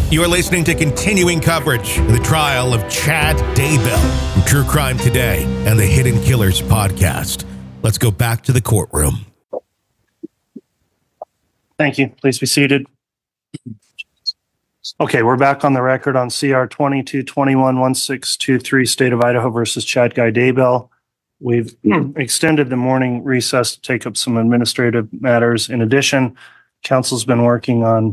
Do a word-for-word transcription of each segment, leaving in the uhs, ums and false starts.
You are listening to continuing coverage of the trial of Chad Daybell from True Crime Today and the Hidden Killers podcast. Let's go back to the courtroom. Thank you. Please be seated. Okay, we're back on the record on C R twenty-two twenty-one one six two three, State of Idaho versus Chad Guy Daybell. We've extended the morning recess to take up some administrative matters. In addition, council's been working on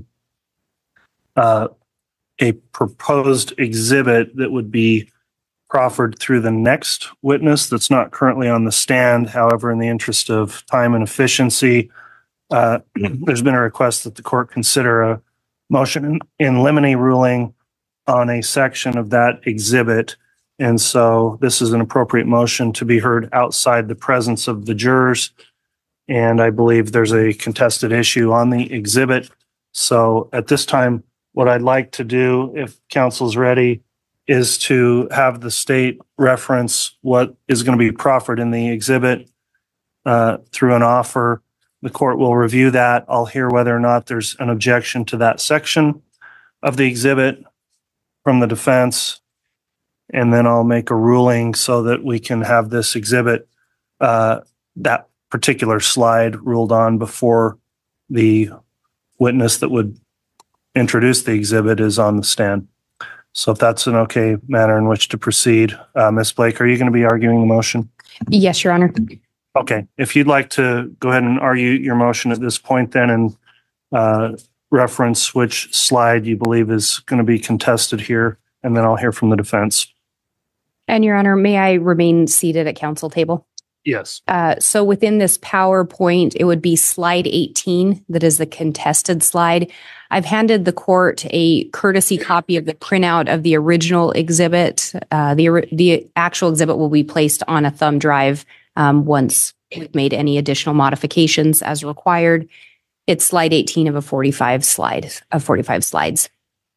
uh, a proposed exhibit that would be proffered through the next witness that's not currently on the stand. However, in the interest of time and efficiency, uh, there's been a request that the court consider a motion in, in limine ruling on a section of that exhibit. And so this is an appropriate motion to be heard outside the presence of the jurors. And I believe there's a contested issue on the exhibit. So at this time, what I'd like to do, if council's ready, is to have the state reference what is going to be proffered in the exhibit uh, through an offer. The court will review that. I'll hear whether or not there's an objection to that section of the exhibit from the defense, and then I'll make a ruling so that we can have this exhibit, uh, that particular slide, ruled on before the witness that would introduce the exhibit is on the stand. So if that's an okay manner in which to proceed, uh, Miz Blake, are you going to be arguing the motion? Yes, Your Honor. Okay. If you'd like to go ahead and argue your motion at this point then, and uh, reference which slide you believe is going to be contested here, and then I'll hear from the defense. And Your Honor, may I remain seated at council table? Yes. Uh, so within this PowerPoint, it would be slide eighteen, that is the contested slide. I've handed the court a courtesy copy of the printout of the original exhibit. Uh, the, the actual exhibit will be placed on a thumb drive um, once we've made any additional modifications as required. It's slide eighteen of a forty-five slide of forty-five slides.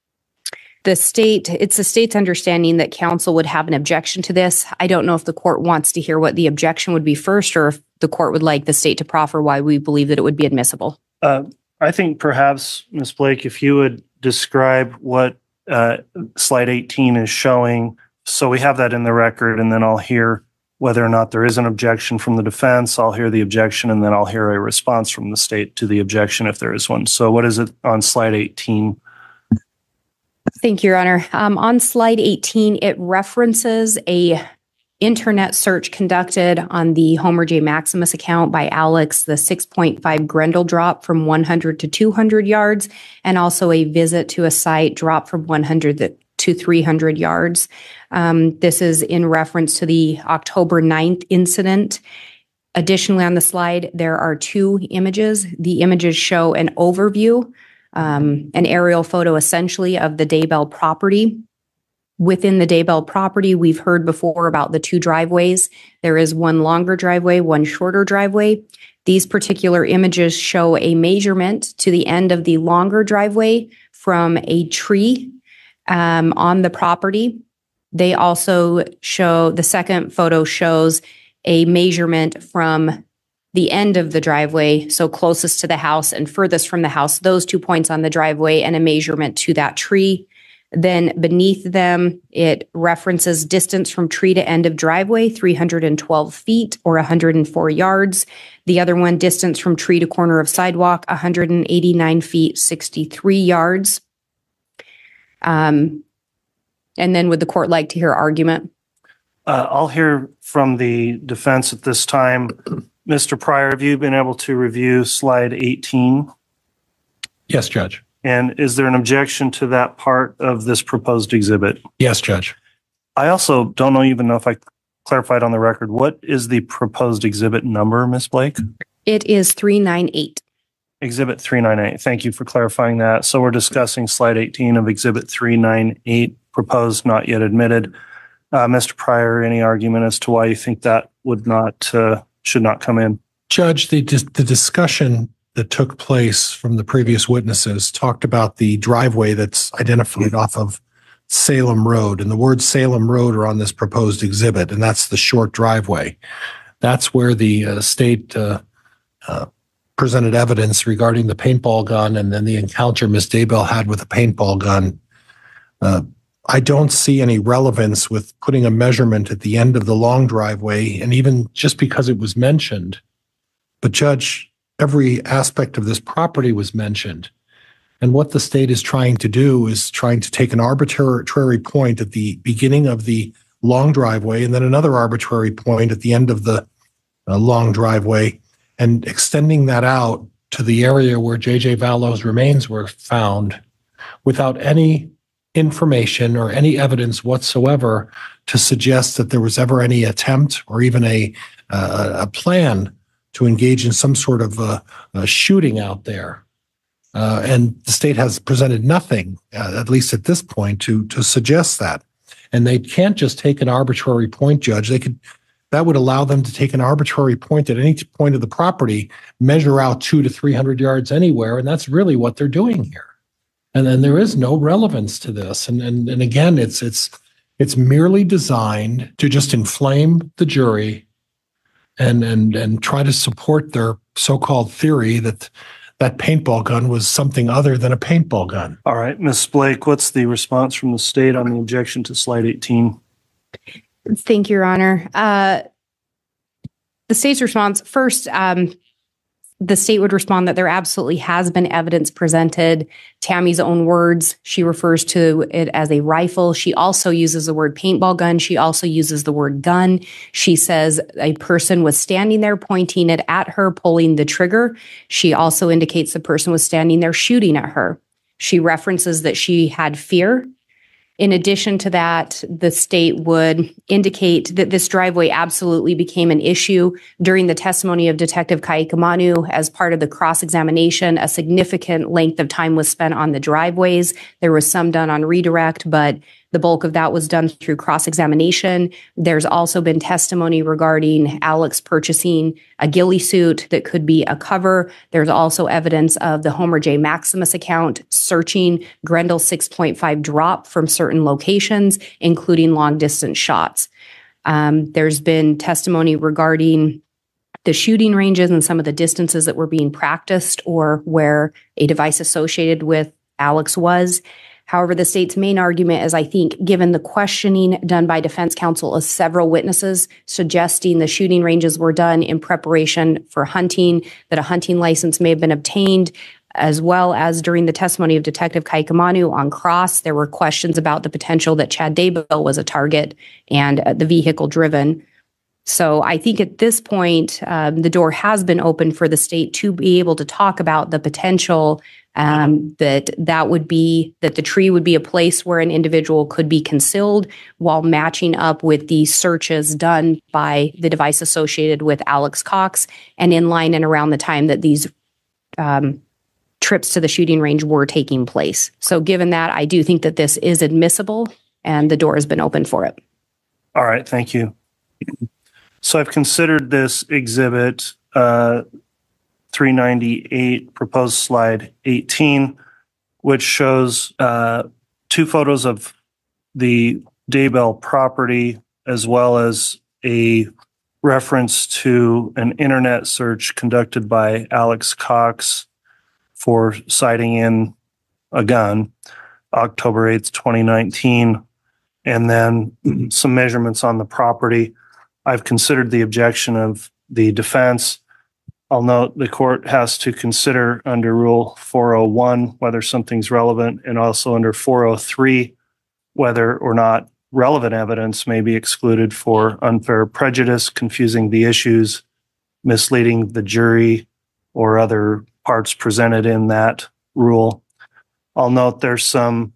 The state, it's the state's understanding that counsel would have an objection to this. I don't know if the court wants to hear what the objection would be first, or if the court would like the state to proffer why we believe that it would be admissible. Uh, I think perhaps, Miz Blake, if you would describe what uh, slide eighteen is showing, so we have that in the record, and then I'll hear whether or not there is an objection from the defense. I'll hear the objection, and then I'll hear a response from the state to the objection if there is one. So what is it on slide eighteen? Thank you, Your Honor. Um, on slide eighteen, it references a internet search conducted on the Homer J. Maximus account by Alex, the six point five Grendel drop from one hundred to two hundred yards, and also a visit to a site drop from one hundred to three hundred yards. Um, this is in reference to the October ninth incident. Additionally, on the slide, there are two images. The images show an overview, um, an aerial photo essentially of the Daybell property. Within the Daybell property, we've heard before about the two driveways. There is one longer driveway, one shorter driveway. These particular images show a measurement to the end of the longer driveway from a tree um, on the property. They also show, the second photo shows a measurement from the end of the driveway, so closest to the house and furthest from the house, those two points on the driveway, and a measurement to that tree. Then beneath them, it references distance from tree to end of driveway, three hundred twelve feet or one hundred four yards. The other one, distance from tree to corner of sidewalk, one hundred eighty-nine feet, sixty-three yards. Um, and then would the court like to hear argument? Uh, I'll hear from the defense at this time. Mister Pryor, have you been able to review slide eighteen? Yes, Judge. And is there an objection to that part of this proposed exhibit? Yes, Judge. I also don't know even know if I clarified on the record. What is the proposed exhibit number, Miz Blake? It is three ninety-eight. Exhibit three ninety-eight. Thank you for clarifying that. So we're discussing slide eighteen of Exhibit three ninety-eight, proposed, not yet admitted. Uh, Mister Pryor, any argument as to why you think that would not, uh, should not come in? Judge, the the discussion that took place from the previous witnesses talked about the driveway that's identified off of Salem Road, and the words Salem Road are on this proposed exhibit, and that's the short driveway. That's where the uh, state uh, uh, presented evidence regarding the paintball gun and then the encounter Miz Daybell had with a paintball gun Uh, I don't see any relevance with putting a measurement at the end of the long driveway, and even just because it was mentioned. But Judge, every aspect of this property was mentioned. And what the state is trying to do is trying to take an arbitrary point at the beginning of the long driveway and then another arbitrary point at the end of the uh, long driveway, and extending that out to the area where J J Vallow's remains were found without any information or any evidence whatsoever to suggest that there was ever any attempt or even a uh, a plan to engage in some sort of uh, uh, shooting out there. Uh, and the state has presented nothing, uh, at least at this point, to to suggest that. And they can't just take an arbitrary point, Judge. They could, that would allow them to take an arbitrary point at any point of the property, measure out two to three hundred yards anywhere, and that's really what they're doing here. And then there is no relevance to this. And and and again, it's it's it's merely designed to just inflame the jury and and and try to support their so-called theory that that paintball gun was something other than a paintball gun. All right, Miz Blake, what's the response from the state on the objection to slide eighteen? Thank you, Your Honor. Uh, the state's response, first, um, the state would respond that there absolutely has been evidence presented. Tammy's own words, she refers to it as a rifle. She also uses the word paintball gun. She also uses the word gun. She says a person was standing there pointing it at her, pulling the trigger. She also indicates the person was standing there shooting at her. She references that she had fear. In addition to that, the state would indicate that this driveway absolutely became an issue during the testimony of Detective Kaikamanu. As part of the cross-examination, a significant length of time was spent on the driveways. There was some done on redirect, but the bulk of that was done through cross-examination. There's also been testimony regarding Alex purchasing a ghillie suit that could be a cover. There's also evidence of the Homer J. Maximus account searching Grendel six point five drop from certain locations, including long-distance shots. Um, there's been testimony regarding the shooting ranges and some of the distances that were being practiced or where a device associated with Alex was. However, the state's main argument is, I think, given the questioning done by defense counsel of several witnesses suggesting the shooting ranges were done in preparation for hunting, that a hunting license may have been obtained, as well as during the testimony of Detective Kaikamanu on cross, there were questions about the potential that Chad Daybell was a target and uh, the vehicle driven. So I think at this point, um, the door has been open for the state to be able to talk about the potential um, that that would be, that the tree would be a place where an individual could be concealed while matching up with the searches done by the device associated with Alex Cox and in line and around the time that these um, trips to the shooting range were taking place. So given that, I do think that this is admissible and the door has been open for it. All right, thank you. So I've considered this exhibit uh, three ninety-eight, proposed slide eighteen, which shows uh, two photos of the Daybell property, as well as a reference to an internet search conducted by Alex Cox for citing in a gun, October eighth, twenty nineteen, and then some measurements on the property. I've considered the objection of the defense. I'll note the court has to consider under Rule four oh one whether something's relevant, and also under four oh three whether or not relevant evidence may be excluded for unfair prejudice, confusing the issues, misleading the jury, or other parts presented in that rule. I'll note there's some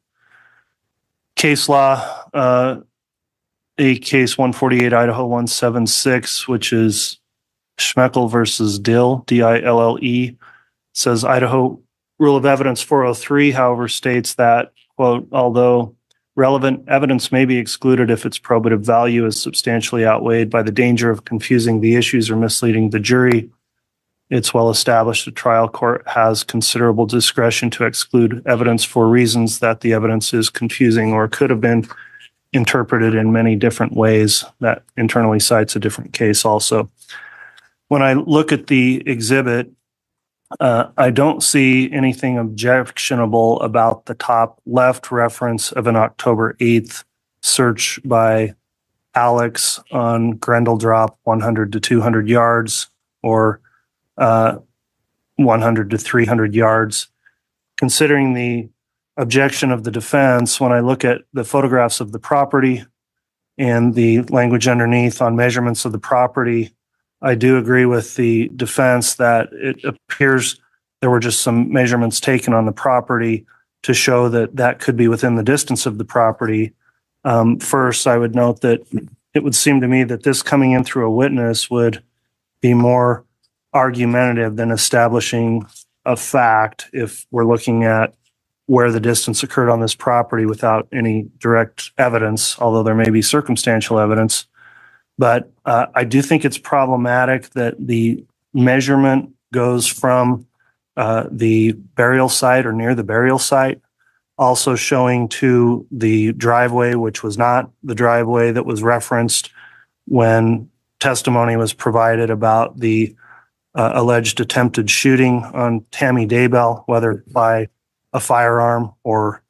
case law, uh, a case one forty-eight Idaho one seventy-six, which is Schmeckel versus Dill, D I L L E, says Idaho Rule of Evidence four oh three, however, states that, quote, although relevant evidence may be excluded if its probative value is substantially outweighed by the danger of confusing the issues or misleading the jury, it's well established the trial court has considerable discretion to exclude evidence for reasons that the evidence is confusing or could have been interpreted in many different ways. That internally cites a different case also. When I look at the exhibit, Uh, I don't see anything objectionable about the top left reference of an October eighth search by Alex on Grendel Drop one hundred to two hundred yards or uh, one hundred to three hundred yards. Considering the objection of the defense, when I look at the photographs of the property and the language underneath on measurements of the property, I do agree with the defense that it appears there were just some measurements taken on the property to show that that could be within the distance of the property. Um, first, I would note that it would seem to me that this coming in through a witness would be more argumentative than establishing a fact if we're looking at where the distance occurred on this property without any direct evidence, although there may be circumstantial evidence. But uh, I do think it's problematic that the measurement goes from uh, the burial site or near the burial site, also showing to the driveway, which was not the driveway that was referenced when testimony was provided about the uh, alleged attempted shooting on Tammy Daybell, whether by a firearm or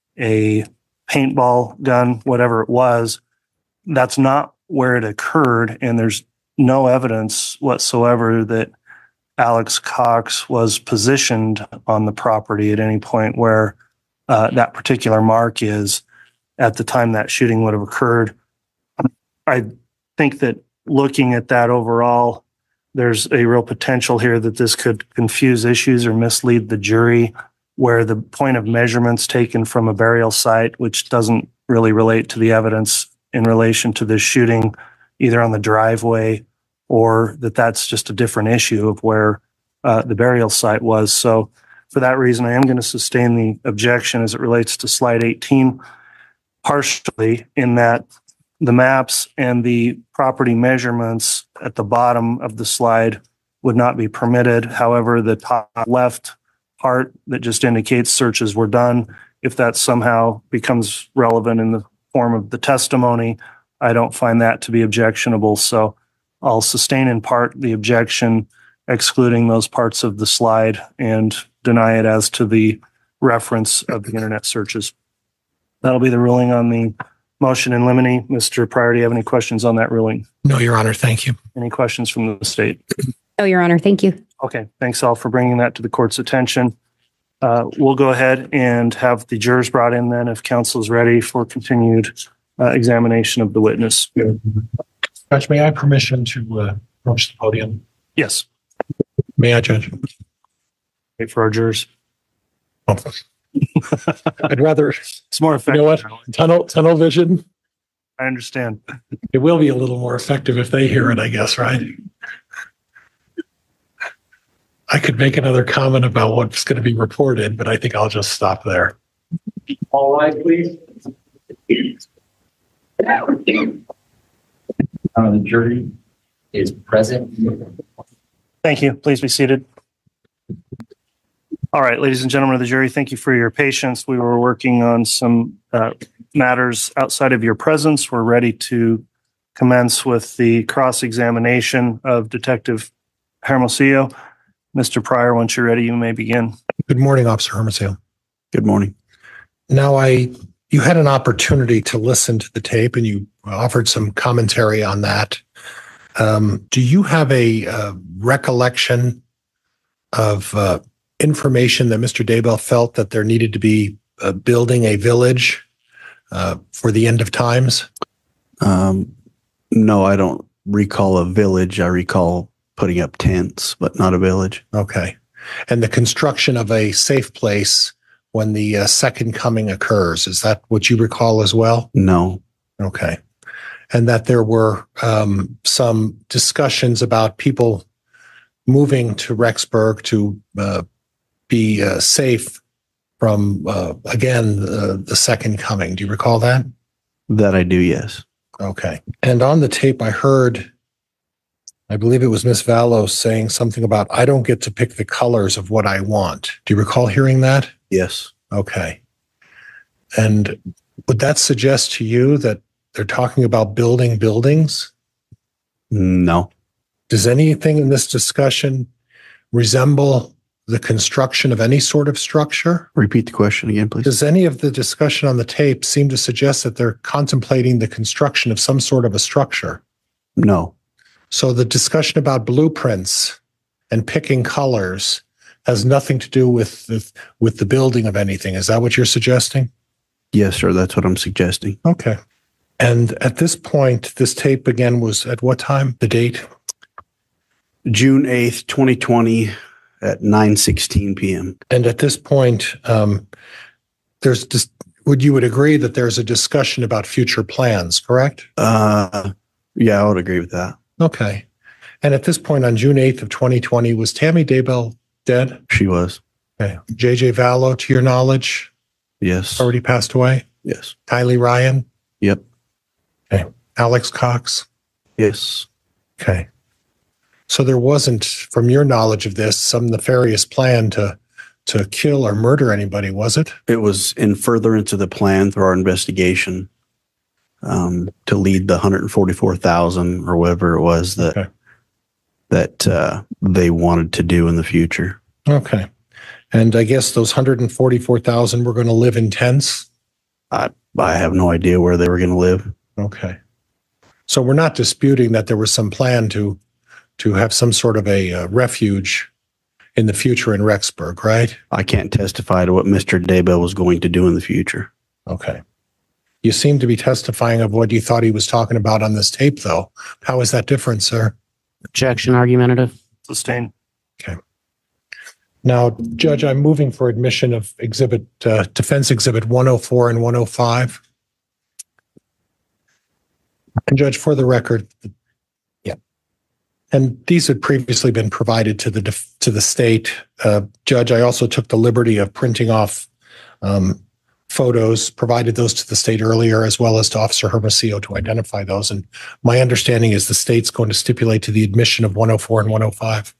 a paintball gun, whatever it was. That's not where it occurred, and there's no evidence whatsoever that Alex Cox was positioned on the property at any point where uh, that particular mark is at the time that shooting would have occurred. I think that looking at that overall, there's a real potential here that this could confuse issues or mislead the jury, where the point of measurements taken from a burial site, which doesn't really relate to the evidence in relation to this shooting, either on the driveway or that that's just a different issue of where uh, the burial site was. So for that reason, I am going to sustain the objection as it relates to slide eighteen, partially in that the maps and the property measurements at the bottom of the slide would not be permitted. However, the top left part that just indicates searches were done, if that somehow becomes relevant in the form of the testimony, I don't find that to be objectionable. So I'll sustain in part the objection, excluding those parts of the slide, and deny it as to the reference of the internet searches. That'll be the ruling on the motion in limine. Mister Pryor, do you have any questions on that ruling? No, Your Honor. Thank you. Any questions from the state? No, Your Honor. Thank you. Okay. Thanks all for bringing that to the court's attention. Uh, we'll go ahead and have the jurors brought in then if counsel is ready for continued uh, examination of the witness. Judge, may I have permission to uh, approach the podium? Yes. May I, Judge? Wait for our jurors. Oh. I'd rather, It's more you effective. know what, tunnel, tunnel vision. I understand. It will be a little more effective if they hear it, I guess, right? I could make another comment about what's going to be reported, but I think I'll just stop there. All right, please. Uh, the jury is present. Thank you. Please be seated. All right, ladies and gentlemen of the jury, thank you for your patience. We were working on some uh, matters outside of your presence. We're ready to commence with the cross-examination of Detective Hermosillo. Mister Pryor, once you're ready, you may begin. Good morning, Officer Hermosillo. Good morning. Now, I you had an opportunity to listen to the tape, and you offered some commentary on that. Um, do you have a uh, recollection of uh, information that Mister Daybell felt that there needed to be uh, building a village uh, for the end of times? Um, no, I don't recall a village. I recall putting up tents, but not a village. Okay. And the construction of a safe place when the uh, second coming occurs, is that what you recall as well? No. Okay. And that there were um, some discussions about people moving to Rexburg to uh, be uh, safe from, uh, again, the, the second coming. Do you recall that? That I do, yes. Okay. And on the tape, I heard, I believe it was Miss Vallow saying something about, I don't get to pick the colors of what I want. Do you recall hearing that? Yes. Okay. And would that suggest to you that they're talking about building buildings? No. Does anything in this discussion resemble the construction of any sort of structure? Repeat the question again, please. Does any of the discussion on the tape seem to suggest that they're contemplating the construction of some sort of a structure? No. So the discussion about blueprints and picking colors has nothing to do with the, with the building of anything. Is that what you're suggesting? Yes, sir. That's what I'm suggesting. Okay. And at this point, this tape again was at what time? The date? June eighth, twenty twenty at nine sixteen p.m. And at this point, um, there's just, would you would agree that there's a discussion about future plans, correct? Uh, yeah, I would agree with that. Okay. And at this point on June eighth of twenty twenty, was Tammy Daybell dead? She was. Okay. J J Vallow, to your knowledge, Yes. already passed away? Yes. Kylie Ryan? Yep. Okay. Alex Cox? Yes. Okay. So there wasn't, from your knowledge of this, some nefarious plan to to kill or murder anybody, was it? It was in furtherance of the plan through our investigation um, to lead the one hundred forty-four thousand or whatever it was that Okay. that uh, they wanted to do in the future. Okay. And I guess those one hundred forty-four thousand were going to live in tents? I I have no idea where they were going to live. Okay. So we're not disputing that there was some plan to to have some sort of a uh, refuge in the future in Rexburg, right? I can't testify to what Mister Daybell was going to do in the future. Okay. You seem to be testifying of what you thought he was talking about on this tape, though. How is that different, sir? Objection, argumentative. Sustained. Now, Judge, I'm moving for admission of exhibit, uh, defense exhibit one oh four and one oh five. And Judge, for the record, yeah. And these had previously been provided to the def- to the state. Uh, Judge, I also took the liberty of printing off um, photos, provided those to the state earlier, as well as to Officer Hermosillo to identify those. And my understanding is the state's going to stipulate to the admission of one oh four and one oh five.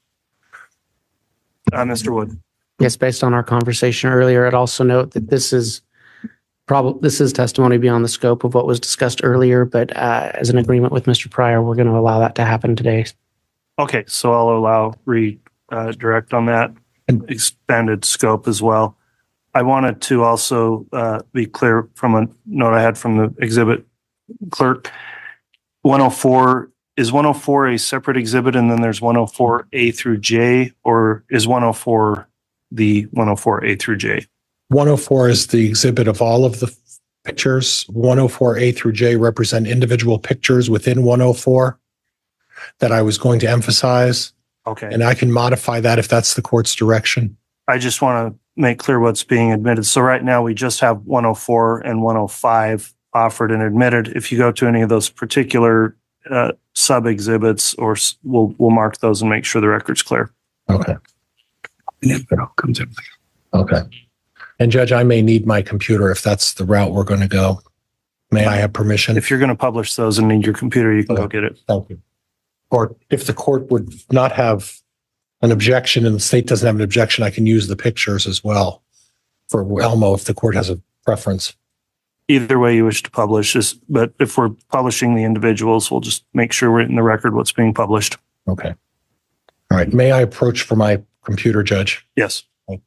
Uh, Mister Wood. Yes, based on our conversation earlier, I'd also note that this is probably this is testimony beyond the scope of what was discussed earlier, but uh, as an agreement with Mister Pryor, we're going to allow that to happen today. Okay, so I'll allow redirect on that and expanded scope as well. I wanted to also uh, be clear from a note I had from the exhibit clerk. one oh four, is one oh four a separate exhibit and then there's one oh four A through J, or is one oh four the one oh four A through J? one oh four is the exhibit of all of the pictures. one oh four A through J represent individual pictures within one oh four that I was going to emphasize. Okay. And I can modify that if that's the court's direction. I just want to make clear what's being admitted. So right now we just have one oh four and one oh five offered and admitted. If you go to any of those particular uh, sub exhibits, or s- we'll we'll mark those and make sure the record's clear. Okay. And if it all comes in. Okay. And Judge, I may need my computer if that's the route we're going to go. May I have permission? If you're going to publish those and need your computer, you can go Okay. get it. Thank you. Or if the court would not have an objection and the state doesn't have an objection, I can use the pictures as well for Elmo if the court has a preference. Either way you wish to publish is, but if we're publishing the individuals, we'll just make sure we're in the record what's being published. Okay. All right. May I approach for my computer, Judge? Yes.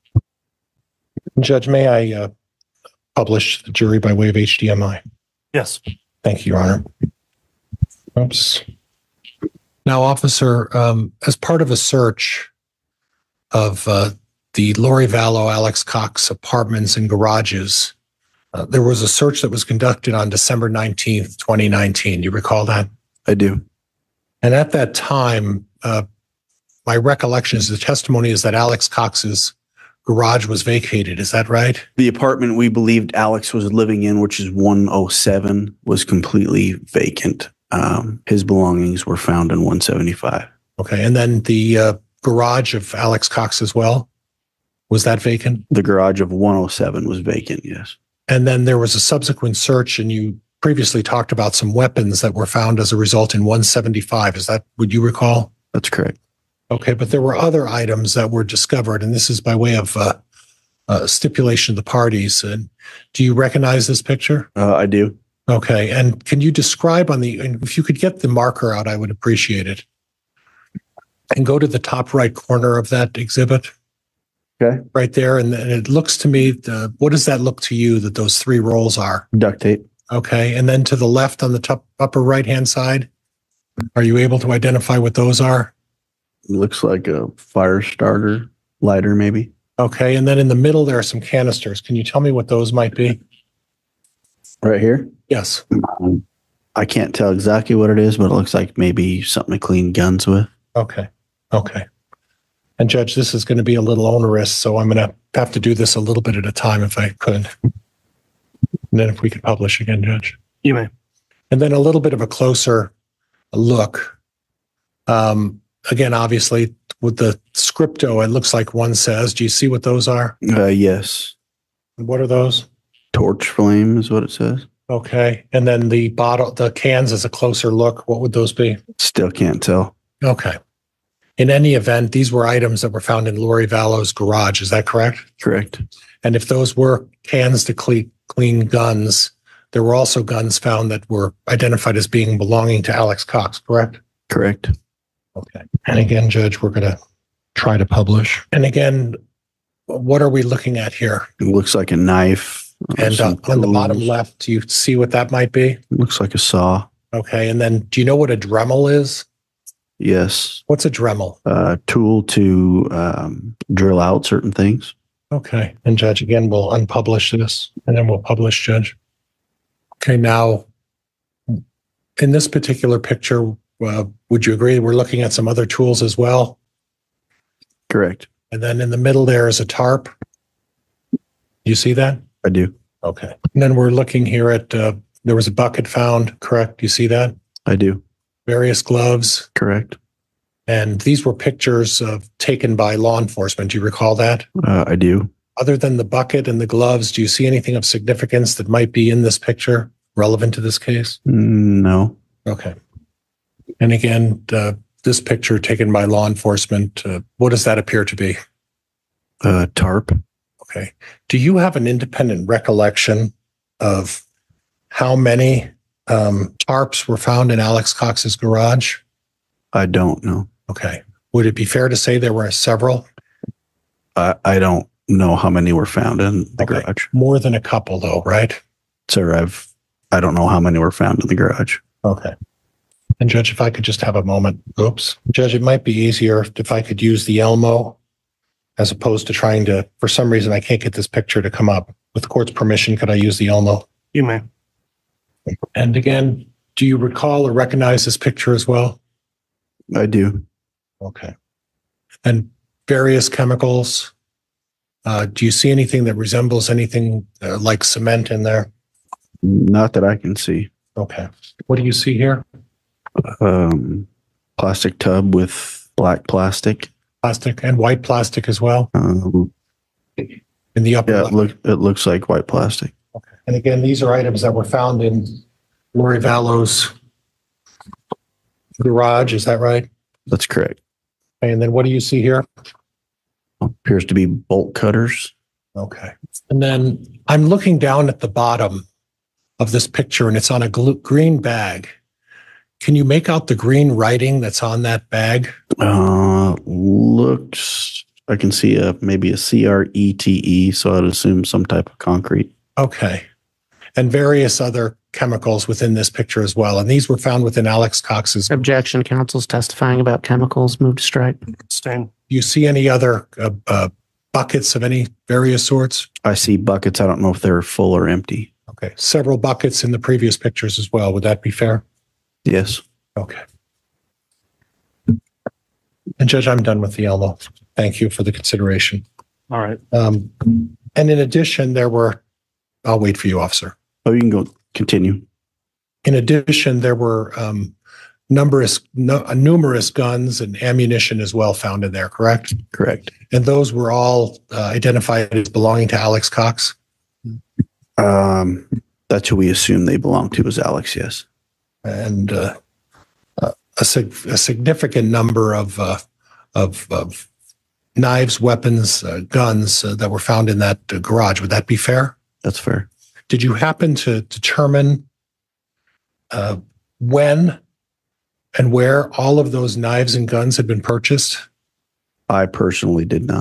Judge, may I uh, publish the jury by way of H D M I? Yes. Thank you, Your Honor. Oops. Now, officer, um, as part of a search of uh, the Lori Vallow, Alex Cox apartments and garages, uh, there was a search that was conducted on December nineteenth, twenty nineteen. You recall that? I do. And at that time, uh, my recollection is the testimony is that Alex Cox's garage was vacated. Is that right? The apartment we believed Alex was living in, which is one oh seven, was completely vacant. Um, his belongings were found in one seventy-five. Okay. And then the uh, garage of Alex Cox as well, was that vacant? The garage of one oh seven was vacant, yes. And then there was a subsequent search, and you previously talked about some weapons that were found as a result in one seventy-five. Is that, would you recall? That's correct. Okay, but there were other items that were discovered, and this is by way of uh, uh, stipulation of the parties. And do you recognize this picture? Uh, I do. Okay, and can you describe on the, and if you could get the marker out, I would appreciate it. And go to the top right corner of that exhibit. Okay. right there. And, and it looks to me, the, what does that look to you that those three rolls are? Duct tape. Okay. And then to the left on the top upper right-hand side, are you able to identify what those are? Looks like a fire starter lighter, maybe. Okay. And then in the middle, there are some canisters. Can you tell me what those might be? Right here. Yes. Um, I can't tell exactly what it is, but it looks like maybe something to clean guns with. Okay. Okay. And Judge, this is going to be a little onerous, so I'm going to have to do this a little bit at a time if I could. And then if we could publish again, Judge. You may. And then a little bit of a closer look. Um, again, obviously, with the scripto, it looks like one says. Do you see what those are? Uh, yes. What are those? Torch flame is what it says. Okay. And then the bottle, the cans is a closer look. What would those be? Still can't tell. Okay. In any event, these were items that were found in Lori Vallo's garage. Is that correct? Correct. And if those were cans to clean, clean guns, there were also guns found that were identified as being belonging to Alex Cox, correct? Correct. Okay. And again, Judge, we're going to try to publish. And again, what are we looking at here? It looks like a knife. And uh, some on the bottom tools. left, do you see what that might be? Looks like a saw. Okay. And then do you know what a Dremel is? Yes. What's a Dremel? Uh, tool to um, drill out certain things. Okay. And Judge, again, we'll unpublish this and then we'll publish, Judge. Okay. Now, in this particular picture, uh, would you agree we're looking at some other tools as well? Correct. And then in the middle there is a tarp. You see that? I do. Okay. And then we're looking here at, uh, there was a bucket found, correct? You see that? I do. Various gloves. Correct. And these were pictures of taken by law enforcement. Do you recall that? Uh, I do. Other than the bucket and the gloves, do you see anything of significance that might be in this picture relevant to this case? No. Okay. And again, uh, this picture taken by law enforcement, uh, what does that appear to be? Uh, tarp. Okay. Do you have an independent recollection of how many um, tarps were found in Alex Cox's garage? I don't know. Okay. Would it be fair to say there were several? I, I don't know how many were found in the Okay. garage. More than a couple, though, right? Sir, I've, I don't know how many were found in the garage. Okay. And Judge, if I could just have a moment. Oops. Judge, it might be easier if I could use the Elmo as opposed to trying to, for some reason, I can't get this picture to come up. With the court's permission, could I use the Elmo? You may. And again, do you recall or recognize this picture as well? I do. Okay. And various chemicals. Uh, do you see anything that resembles anything uh, like cement in there? Not that I can see. Okay. What do you see here? Um, plastic tub with black plastic. Plastic and white plastic as well Um, in the upper yeah, it, left. look, it looks like white plastic. Okay. And again, these are items that were found in Lori Vallo's garage. Is that right? That's correct. And then what do you see here? Appears to be bolt cutters. Okay. And then I'm looking down at the bottom of this picture and it's on a gl- green bag. Can you make out the green writing that's on that bag? Uh, looks, I can see a maybe a C R E T E, so I'd assume some type of concrete. Okay. And various other chemicals within this picture as well. And these were found within Alex Cox's. Objection. Counsel's testifying about chemicals. Move to strike. Abstain. Do you see any other uh, uh, buckets of any various sorts? I see buckets. I don't know if they're full or empty. Okay. Several buckets in the previous pictures as well. Would that be fair? Yes. Okay. And Judge, I'm done with the Elmo. Thank you for the consideration. All right. Um, and in addition, there were, I'll wait for you, officer. Oh, you can go continue. In addition, there were um, numerous, no, uh, numerous guns and ammunition as well found in there, correct? Correct. And those were all uh, identified as belonging to Alex Cox? Um, that's who we assume they belong to, is Alex. Yes. And uh, uh, a, sig- a significant number of, uh, of, of knives, weapons, uh, guns uh, that were found in that uh, garage. Would that be fair? That's fair. Did you happen to determine uh, when and where all of those knives and guns had been purchased? I personally did not.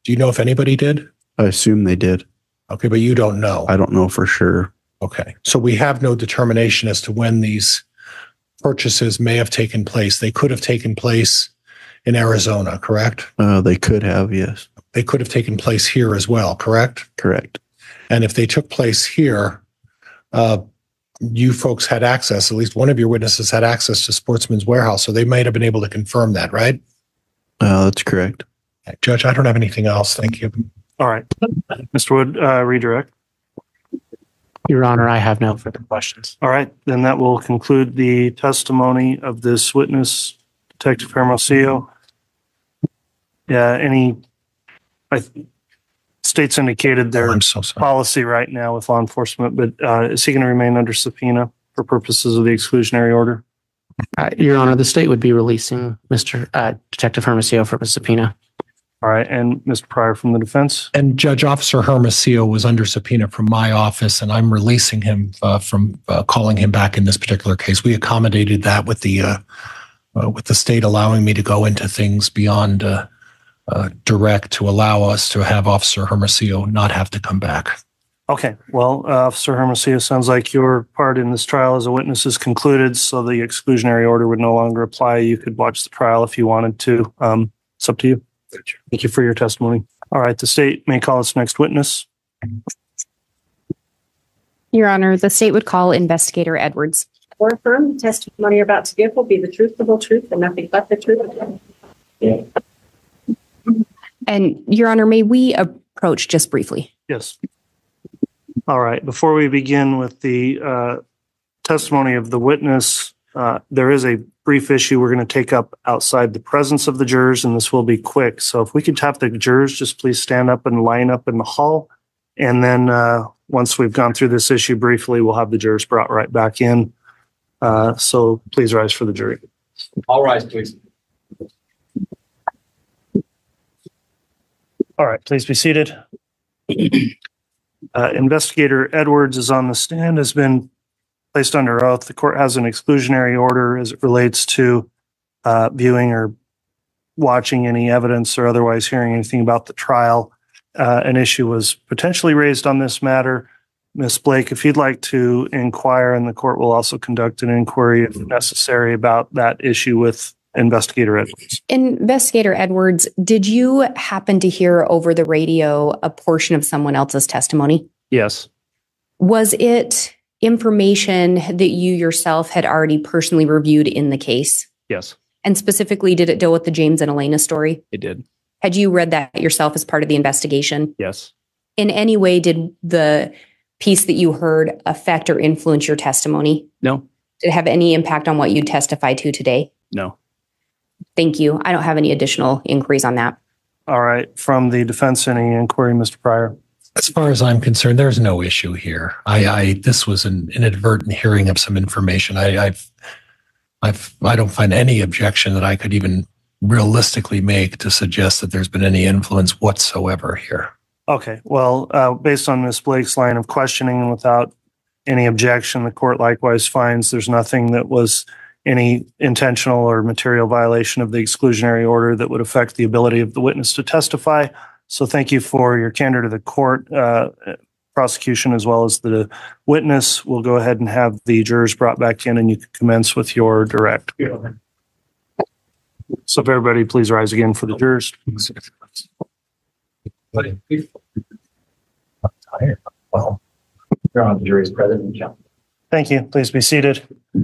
Do you know if anybody did? I assume they did. Okay, but you don't know. I don't know for sure. Okay. So we have no determination as to when these purchases may have taken place. They could have taken place in Arizona, correct? Uh, they could have, yes. They could have taken place here as well, correct? Correct. And if they took place here, uh, you folks had access, at least one of your witnesses had access to Sportsman's Warehouse, so they might have been able to confirm that, right? Uh, that's correct. Judge, I don't have anything else. Thank you. All right. Mister Wood, uh, redirect. Your Honor, I have no further questions. All right. Then that will conclude the testimony of this witness, Detective Hermosillo. Yeah, any, I, state's indicated their Oh, I'm so sorry. policy right now with law enforcement, but uh, is he going to remain under subpoena for purposes of the exclusionary order? Uh, Your Honor, the state would be releasing Mister Uh, Detective Hermosillo from a subpoena. All right. And Mister Pryor from the defense? And Judge Officer Hermosillo was under subpoena from my office, and I'm releasing him uh, from uh, calling him back in this particular case. We accommodated that with the uh, uh, with the state allowing me to go into things beyond uh, uh, direct to allow us to have Officer Hermosillo not have to come back. Okay. Well, uh, Officer Hermosillo, sounds like your part in this trial as a witness is concluded, so the exclusionary order would no longer apply. You could watch the trial if you wanted to. Um, it's up to you. Thank you for your testimony. All right. The state may call its next witness. Your Honor, the state would call Investigator Edwards. Or affirm the testimony you're about to give will be the truth, the whole truth, and nothing but the truth. Yeah. And Your Honor, may we approach just briefly? Yes. All right. Before we begin with the uh, testimony of the witness, uh, there is a brief issue we're going to take up outside the presence of the jurors, and this will be quick. So if we could have the jurors just please stand up and line up in the hall. And then uh, once we've gone through this issue briefly, we'll have the jurors brought right back in. Uh, so please rise for the jury. All rise, please. All right. Please be seated. Uh, Investigator Edwards is on the stand, has been placed under oath. The court has an exclusionary order as it relates to uh, viewing or watching any evidence or otherwise hearing anything about the trial. Uh, an issue was potentially raised on this matter. Miz Blake, if you'd like to inquire, and the court will also conduct an inquiry if necessary about that issue with Investigator Edwards. Investigator Edwards, did you happen to hear over the radio a portion of someone else's testimony? Yes. Was it information that you yourself had already personally reviewed in the case? Yes, And specifically, did it deal with the James and Elena story? it did. Had you read that yourself as part of the investigation? Yes. In any way, did the piece that you heard affect or influence your testimony? No. Did it have any impact on what you testified to today? No. Thank you. I don't have any additional inquiries on that. All right. From the defense, any inquiry, Mister Pryor? As far as I'm concerned, there's no issue here. I, I this was an inadvertent hearing of some information. I, I've, I've, I don't find any objection that I could even realistically make to suggest that there's been any influence whatsoever here. Okay. Well, uh, based on Miz Blake's line of questioning and without any objection, the court likewise finds there's nothing that was any intentional or material violation of the exclusionary order that would affect the ability of the witness to testify. So thank you for your candor to the court, uh, prosecution, as well as the witness. We'll go ahead and have the jurors brought back in, and you can commence with your direct. So if everybody please rise again for the jurors. Well, Your Honor, the jury is present and counted. Thank you. Please be seated.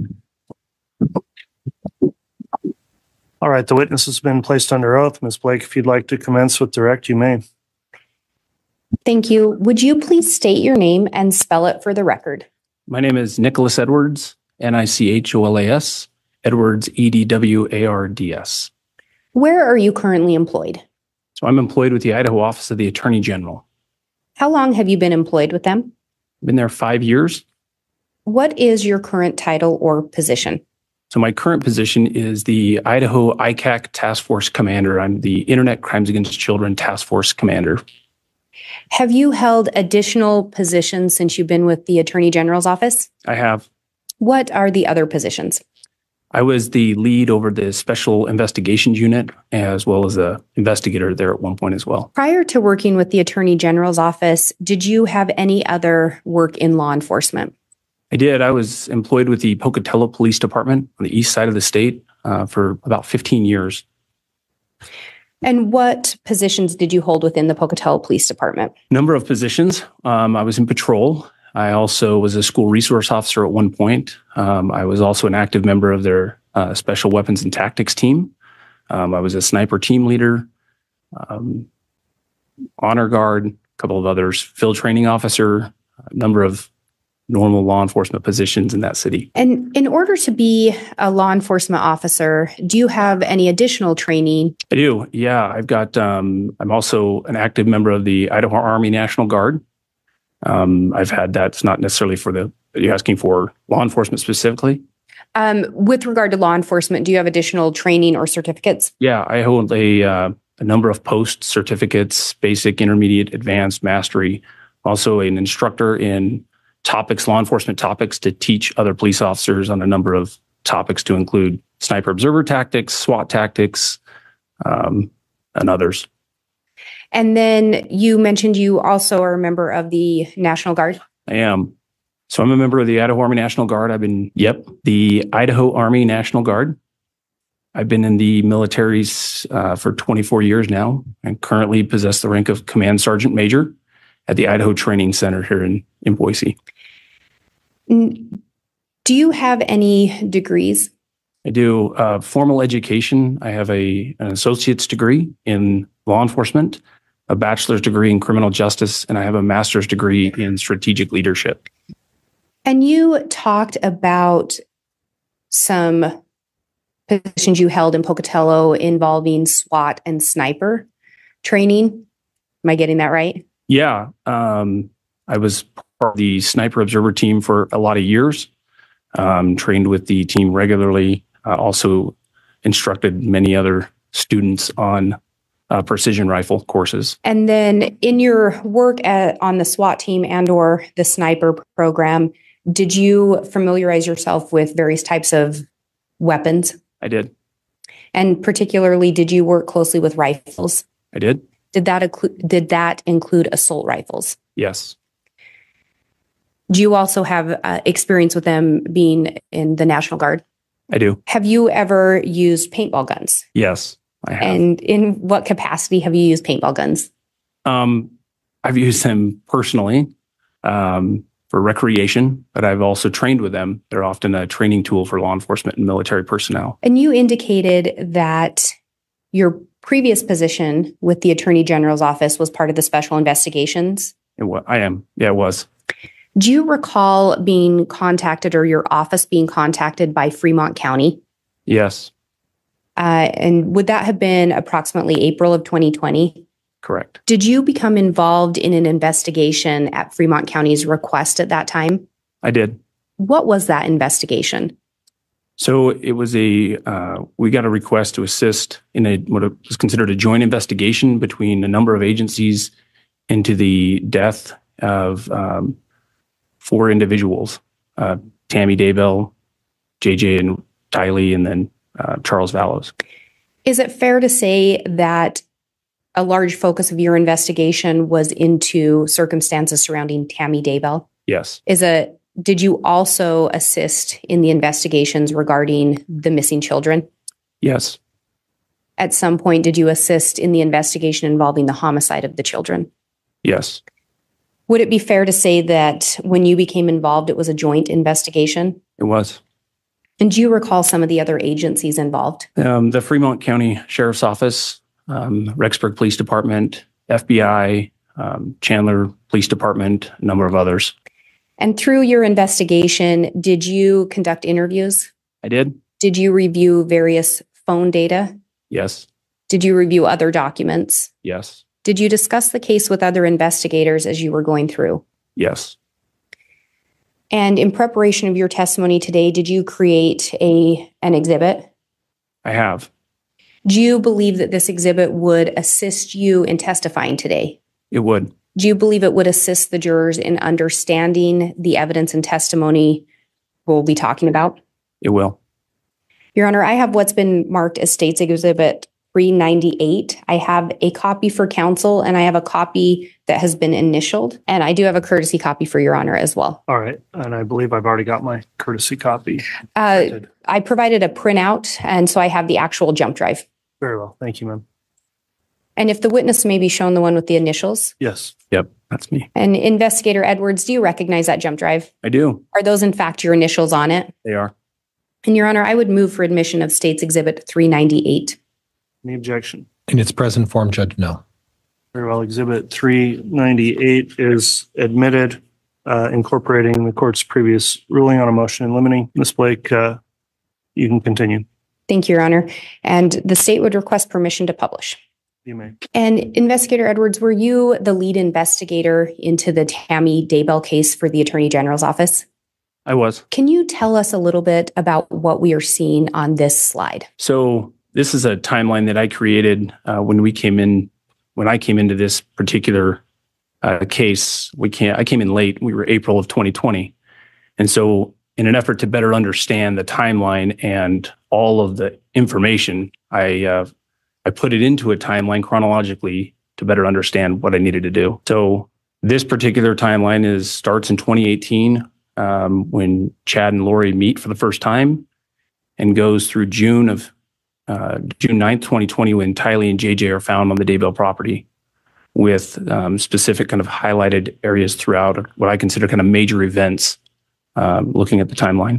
All right, the witness has been placed under oath. Miz Blake, if you'd like to commence with direct, you may. Thank you. Would you please state your name and spell it for the record? My name is Nicholas Edwards, N I C H O L A S, Edwards, E D W A R D S. Where are you currently employed? So I'm employed with the Idaho Office of the Attorney General. How long have you been employed with them? Been there five years. What is your current title or position? So my current position is the Idaho I C A C Task Force Commander. I'm the Internet Crimes Against Children Task Force Commander. Have you held additional positions since you've been with the Attorney General's office? I have. What are the other positions? I was the lead over the Special Investigations Unit, as well as a investigator there at one point as well. Prior to working with the Attorney General's office, did you have any other work in law enforcement? I did. I was employed with the Pocatello Police Department on the east side of the state uh, for about fifteen years. And what positions did you hold within the Pocatello Police Department? Number of positions. Um, I was in patrol. I also was a school resource officer at one point. Um, I was also an active member of their uh, special weapons and tactics team. Um, I was a sniper team leader, um, honor guard, a couple of others, field training officer, a number of normal law enforcement positions in that city. And in order to be a law enforcement officer, do you have any additional training? I do. Yeah, I've got, um, I'm also an active member of the Idaho Army National Guard. Um, I've had that's not necessarily for the, you're asking for law enforcement specifically? Um, with regard to law enforcement, do you have additional training or certificates? Yeah, I hold a, uh, a number of post certificates, basic, intermediate, advanced, mastery. Also an instructor in topics, law enforcement topics, to teach other police officers on a number of topics to include sniper observer tactics, SWAT tactics, um, and others. And then you mentioned you also are a member of the National Guard. I am. So I'm a member of the Idaho Army National Guard. I've been, yep, the Idaho Army National Guard. I've been in the militaries uh, for twenty-four years now, and currently possess the rank of Command Sergeant Major at the Idaho Training Center here in, in Boise. Do you have any degrees? I do. Uh, formal education. I have a an associate's degree in law enforcement, a bachelor's degree in criminal justice, and I have a master's degree in strategic leadership. And you talked about some positions you held in Pocatello involving SWAT and sniper training. Am I getting that right? Yeah. Um, I was part of the sniper observer team for a lot of years, um, trained with the team regularly, uh, also instructed many other students on uh, precision rifle courses. And then in your work at, on the SWAT team and or the sniper program, did you familiarize yourself with various types of weapons? I did. And particularly, did you work closely with rifles? I did. Did that include, did that include assault rifles? Yes. Do you also have uh, experience with them being in the National Guard? I do. Have you ever used paintball guns? Yes, I have. And in what capacity have you used paintball guns? Um, I've used them personally um, for recreation, but I've also trained with them. They're often a training tool for law enforcement and military personnel. And you indicated that your previous position with the Attorney General's office was part of the special investigations. It wa- I am. Yeah, it was. Do you recall being contacted or your office being contacted by Fremont County? Yes. Uh, and would that have been approximately April of twenty twenty? Correct. Did you become involved in an investigation at Fremont County's request at that time? I did. What was that investigation? So it was a, uh, we got a request to assist in a, what was considered a joint investigation between a number of agencies into the death of um, four individuals, uh, Tammy Daybell, J J and Tylee, and then uh, Charles Vallows. Is it fair to say that a large focus of your investigation was into circumstances surrounding Tammy Daybell? Yes. Is it, did you also assist in the investigations regarding the missing children? Yes. At some point, did you assist in the investigation involving the homicide of the children? Yes. Would it be fair to say that when you became involved, it was a joint investigation? It was. And do you recall some of the other agencies involved? Um, the Fremont County Sheriff's Office, um, Rexburg Police Department, F B I, um, Chandler Police Department, a number of others. And through your investigation, did you conduct interviews? I did. Did you review various phone data? Yes. Did you review other documents? Yes. Did you discuss the case with other investigators as you were going through? Yes. And in preparation of your testimony today, did you create a an exhibit? I have. Do you believe that this exhibit would assist you in testifying today? It would. Do you believe it would assist the jurors in understanding the evidence and testimony we'll be talking about? It will. Your Honor, I have what's been marked as State's Exhibit three ninety-eight. I have a copy for counsel and I have a copy that has been initialed. And I do have a courtesy copy for Your Honor as well. All right. And I believe I've already got my courtesy copy. Uh, printed. I provided a printout, and so I have the actual jump drive. Very well. Thank you, ma'am. And if the witness may be shown the one with the initials. Yes. Yep, that's me. And Investigator Edwards, do you recognize that jump drive? I do. Are those in fact your initials on it? They are. And Your Honor, I would move for admission of State's Exhibit three ninety-eight. Any objection? In its present form, Judge, no. Very well. Exhibit three ninety-eight is admitted, uh, incorporating the court's previous ruling on a motion in limine. Miz Blake, uh, you can continue. Thank you, Your Honor. And the state would request permission to publish. You may. And Investigator Edwards, were you the lead investigator into the Tammy Daybell case for the Attorney General's office? I was. Can you tell us a little bit about what we are seeing on this slide? So this is a timeline that I created uh, when we came in, when I came into this particular uh, case. We can't, I came in late. We were April of twenty twenty. And so in an effort to better understand the timeline and all of the information, I, uh, I put it into a timeline chronologically to better understand what I needed to do. So this particular timeline is starts in twenty eighteen um, when Chad and Lori meet for the first time, and goes through June of uh, June ninth, twenty twenty, when Tylee and J J are found on the Daybell property, with um, specific kind of highlighted areas throughout what I consider kind of major events. Um, looking at the timeline.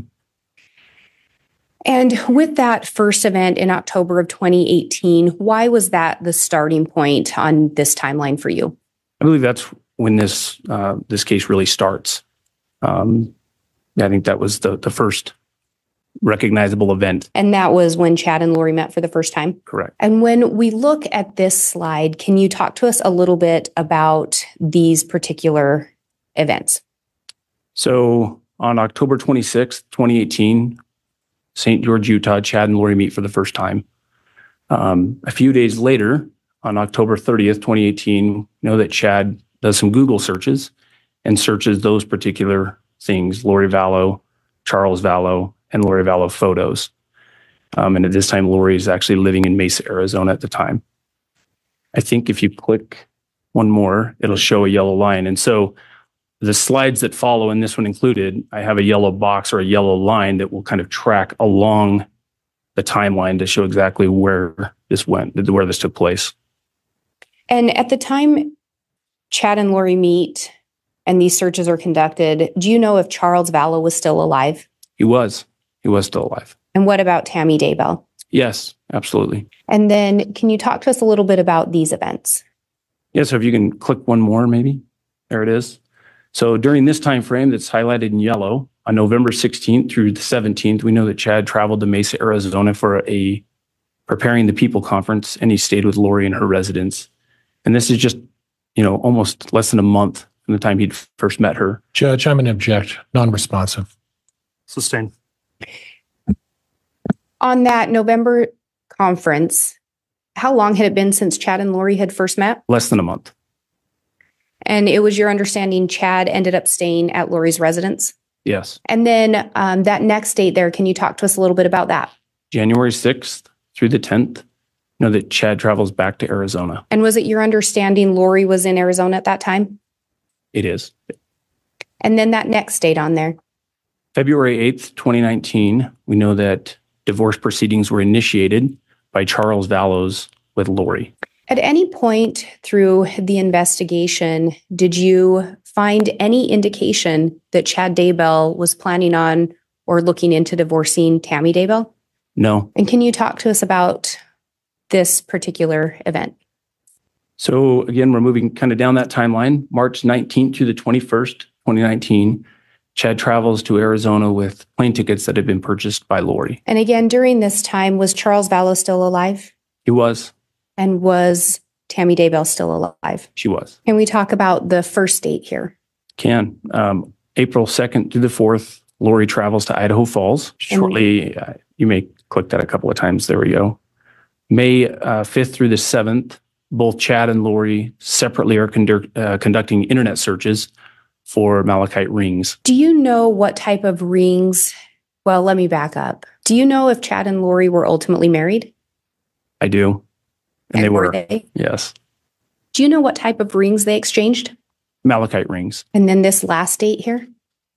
And with that first event in October of twenty eighteen, why was that the starting point on this timeline for you? I believe that's when this uh, this case really starts. Um, I think that was the the first recognizable event. And that was when Chad and Lori met for the first time? Correct. And when we look at this slide, can you talk to us a little bit about these particular events? So on October twenty-sixth, twenty eighteen, Saint George, Utah, Chad and Lori meet for the first time. Um, a few days later, on October thirtieth, twenty eighteen, we know that Chad does some Google searches and searches those particular things, Lori Vallow, Charles Vallow, and Lori Vallow photos. Um, and at this time, Lori is actually living in Mesa, Arizona at the time. I think if you click one more, it'll show a yellow line. And so the slides that follow, and this one included, I have a yellow box or a yellow line that will kind of track along the timeline to show exactly where this went, where this took place. And at the time Chad and Lori meet and these searches are conducted, do you know if Charles Vallow was still alive? He was. He was still alive. And what about Tammy Daybell? Yes, absolutely. And then can you talk to us a little bit about these events? Yeah, so if you can click one more, maybe. There it is. So during this time frame that's highlighted in yellow, on November sixteenth through the seventeenth, we know that Chad traveled to Mesa, Arizona for a Preparing the People conference, and he stayed with Lori in her residence. And this is just, you know, almost less than a month from the time he'd first met her. Judge, I'm going to object. Non-responsive. Sustained. On that November conference, how long had it been since Chad and Lori had first met? Less than a month. And it was your understanding Chad ended up staying at Lori's residence? Yes. And then um, that next date there, can you talk to us a little bit about that? January sixth through the tenth, you know that Chad travels back to Arizona. And was it your understanding Lori was in Arizona at that time? It is. And then that next date on there. February eighth, twenty nineteen, we know that divorce proceedings were initiated by Charles Vallows with Lori. At any point through the investigation, did you find any indication that Chad Daybell was planning on or looking into divorcing Tammy Daybell? No. And can you talk to us about this particular event? So again, we're moving kind of down that timeline. March nineteenth to the twenty-first, twenty nineteen, Chad travels to Arizona with plane tickets that had been purchased by Lori. And again, during this time, was Charles Vallow still alive? He was. And was Tammy Daybell still alive? She was. Can we talk about the first date here? Can. Um, April second through the fourth, Lori travels to Idaho Falls. Shortly, uh, you may click that a couple of times. There we go. May uh, fifth through the seventh, both Chad and Lori separately are conduct, uh, conducting internet searches for malachite rings. Do you know what type of rings Well, let me back up. Do you know if Chad and Lori were ultimately married? I do. And, they were. they? Yes. Do you know what type of rings they exchanged? Malachite rings. And then this last date here?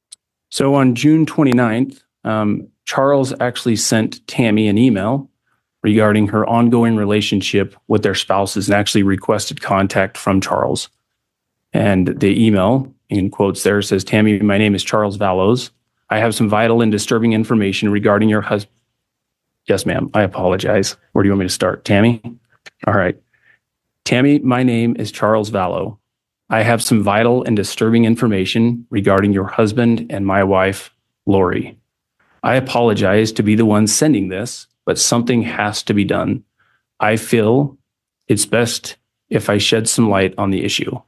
So on June twenty-ninth, um, Charles actually sent Tammy an email regarding her ongoing relationship with their spouses and actually requested contact from Charles. And the email, in quotes there, says, Tammy, my name is Charles Vallows. I have some vital and disturbing information regarding your husband. Yes, ma'am. I apologize. Where do you want me to start? Tammy? All right. Tammy, my name is Charles Vallow. I have some vital and disturbing information regarding your husband and my wife, Lori. I apologize to be the one sending this, but something has to be done. I feel it's best if I shed some light on the issue.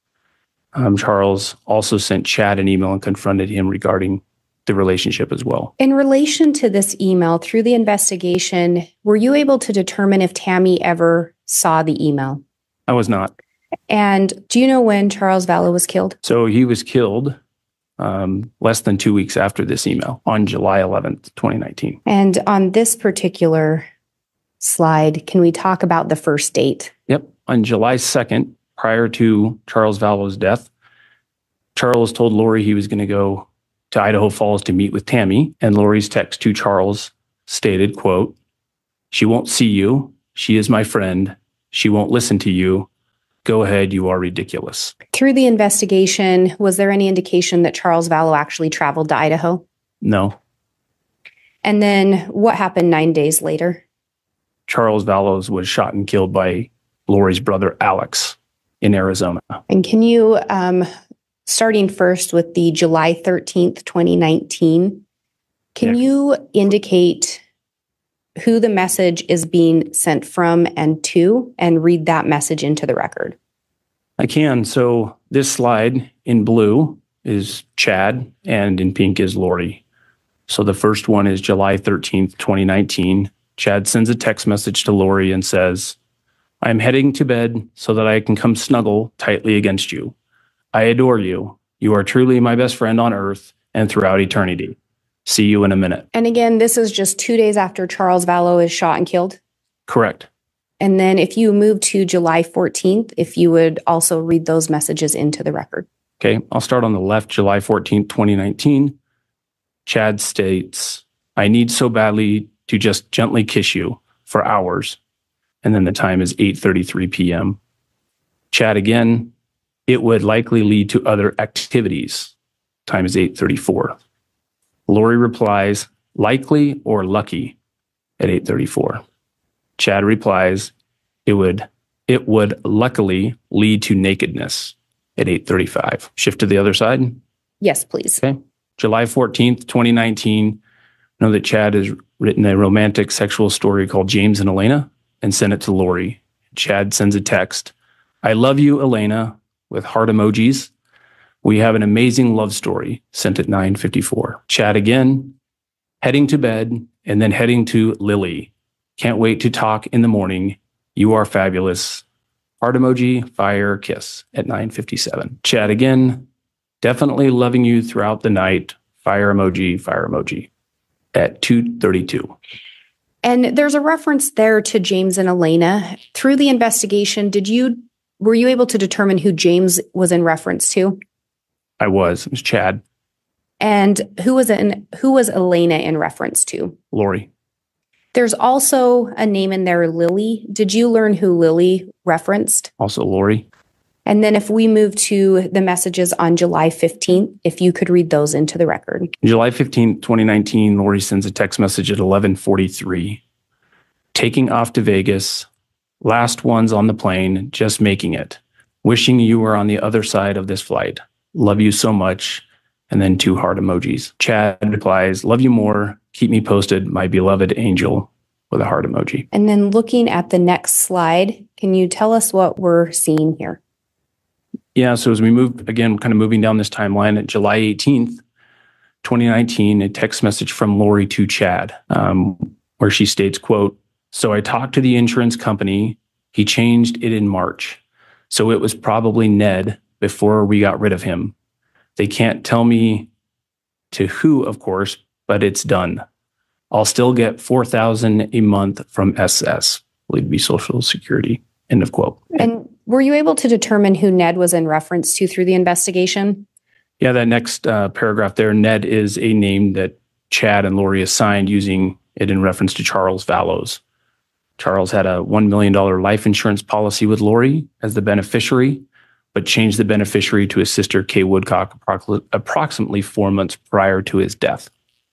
Um, Charles also sent Chad an email and confronted him regarding the relationship as well. In relation to this email, through the investigation, were you able to determine if Tammy ever saw the email? I was not. And do you know when Charles Vallow was killed? So he was killed um, less than two weeks after this email on July eleventh, twenty nineteen. And on this particular slide, can we talk about the first date? Yep. On July second, prior to Charles Vallow's death, Charles told Lori he was going to go to Idaho Falls to meet with Tammy. And Lori's text to Charles stated, quote, she won't see you. She is my friend. She won't listen to you. Go ahead. You are ridiculous. Through the investigation, was there any indication that Charles Vallow actually traveled to Idaho? No. And then what happened nine days later? Charles Vallows was shot and killed by Lori's brother, Alex, in Arizona. And can you, um, starting first with the July thirteenth, twenty nineteen, can Yeah. you indicate who the message is being sent from and to, and read that message into the record? I can. So this slide in blue is Chad and in pink is Lori. So the first one is July thirteenth, twenty nineteen. Chad sends a text message to Lori and says, I'm heading to bed so that I can come snuggle tightly against you. I adore you. You are truly my best friend on earth and throughout eternity. See you in a minute. And again, this is just two days after Charles Vallow is shot and killed. Correct. And then if you move to July fourteenth, if you would also read those messages into the record. Okay, I'll start on the left, July fourteenth, twenty nineteen. Chad states, I need so badly to just gently kiss you for hours. And then the time is eight thirty-three p.m. Chad again, it would likely lead to other activities. Time is eight thirty-four. Lori replies, likely or lucky at eight thirty-four. Chad replies, it would, it would luckily lead to nakedness at eight thirty-five. Shift to the other side. Yes, please. Okay. July fourteenth, twenty nineteen. Know that Chad has written a romantic sexual story called James and Elena and sent it to Lori. Chad sends a text. I love you, Elena, with heart emojis. We have an amazing love story, sent at nine fifty-four. Chad again, heading to bed and then heading to Lily. Can't wait to talk in the morning. You are fabulous. Heart emoji, fire, kiss at nine fifty-seven. Chad again, definitely loving you throughout the night. Fire emoji, fire emoji at two thirty-two. And there's a reference there to James and Elena. Through the investigation, did you were you able to determine who James was in reference to? I was. It was Chad. And who was in who was Elena in reference to? Lori. There's also a name in there, Lily. Did you learn who Lily referenced? Also Lori. And then if we move to the messages on July fifteenth, if you could read those into the record. July fifteenth, twenty nineteen, Lori sends a text message at eleven forty-three. Taking off to Vegas. Last ones on the plane, just making it. Wishing you were on the other side of this flight. Love you so much. And then two heart emojis. Chad replies, love you more. Keep me posted, my beloved angel, with a heart emoji. And then looking at the next slide, can you tell us what we're seeing here? Yeah, so as we move, again, kind of moving down this timeline, at July eighteenth, twenty nineteen, a text message from Lori to Chad, um, where she states, quote, so I talked to the insurance company. He changed it in March. So it was probably Ned before we got rid of him. They can't tell me to who, of course, but it's done. I'll still get four thousand dollars a month from S S, believe to be Social Security, end of quote. And were you able to determine who Ned was in reference to through the investigation? Yeah, that next uh, paragraph there, Ned is a name that Chad and Lori assigned using it in reference to Charles Vallows. Charles had a one million dollars life insurance policy with Lori as the beneficiary, but changed the beneficiary to his sister, Kay Woodcock, approximately four months prior to his death.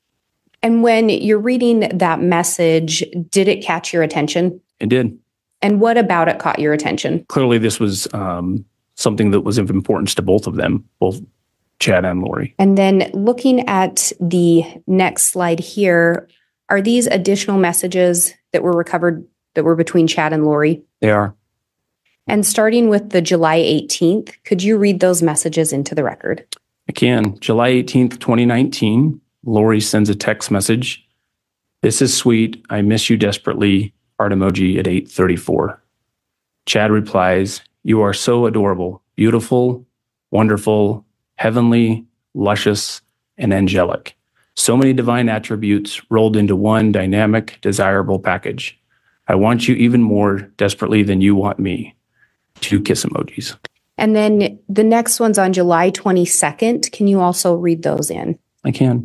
And when you're reading that message, did it catch your attention? It did. And what about it caught your attention? Clearly, this was um, something that was of importance to both of them, both Chad and Lori. And then looking at the next slide here, are these additional messages that were recovered that were between Chad and Lori? They are. And starting with the July eighteenth, could you read those messages into the record? I can. July eighteenth, twenty nineteen, Lori sends a text message. This is sweet. I miss you desperately. Heart emoji at eight thirty-four. Chad replies, you are so adorable, beautiful, wonderful, heavenly, luscious, and angelic. So many divine attributes rolled into one dynamic, desirable package. I want you even more desperately than you want me. Two kiss emojis. And then the next one's on July twenty-second. Can you also read those in? I can.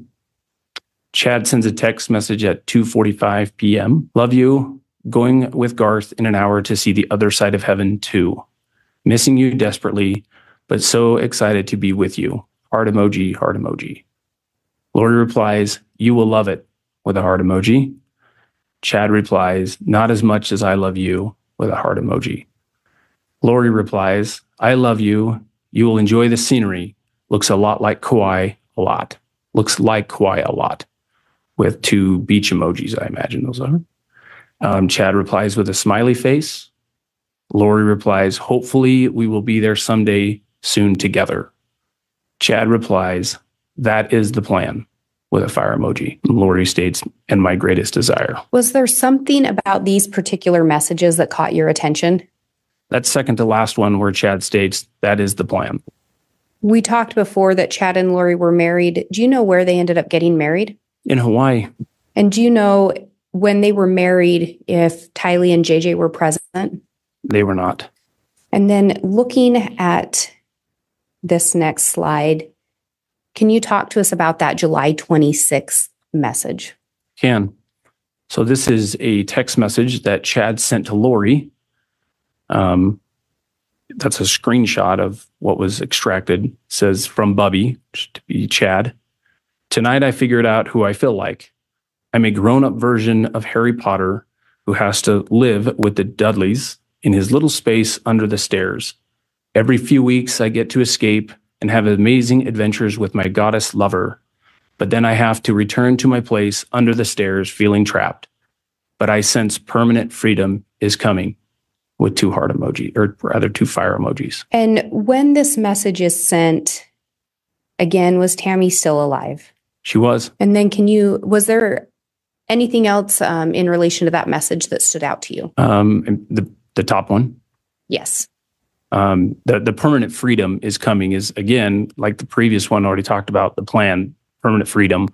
Chad sends a text message at two forty-five p.m. Love you. Going with Garth in an hour to see the other side of heaven too. Missing you desperately, but so excited to be with you. Heart emoji, heart emoji. Lori replies, you will love it, with a heart emoji. Chad replies, not as much as I love you, with a heart emoji. Lori replies, I love you. You will enjoy the scenery. Looks a lot like Kauai, a lot. Looks like Kauai a lot. With two beach emojis, I imagine those are. Um, Chad replies with a smiley face. Lori replies, hopefully we will be there someday soon together. Chad replies, that is the plan, with a fire emoji. Lori states, and my greatest desire. Was there something about these particular messages that caught your attention? That second to last one where Chad states, that is the plan. We talked before that Chad and Lori were married. Do you know where they ended up getting married? In Hawaii. And do you know when they were married if Tylee and J J were present? They were not. And then looking at this next slide, can you talk to us about that July twenty-sixth message? Can. So this is a text message that Chad sent to Lori. Um, that's a screenshot of what was extracted. It says from Bubby, to be Chad. Tonight I figured out who I feel like. I'm a grown-up version of Harry Potter who has to live with the Dudleys in his little space under the stairs. Every few weeks I get to escape and have amazing adventures with my goddess lover. But then I have to return to my place under the stairs feeling trapped. But I sense permanent freedom is coming, with two heart emoji, or rather two fire emojis. And when this message is sent, again, was Tammy still alive? She was. And then can you, was there anything else um, in relation to that message that stood out to you? Um, the, the top one. Yes. Um, the, the permanent freedom is coming is, again, like the previous one already talked about, the plan, permanent freedom,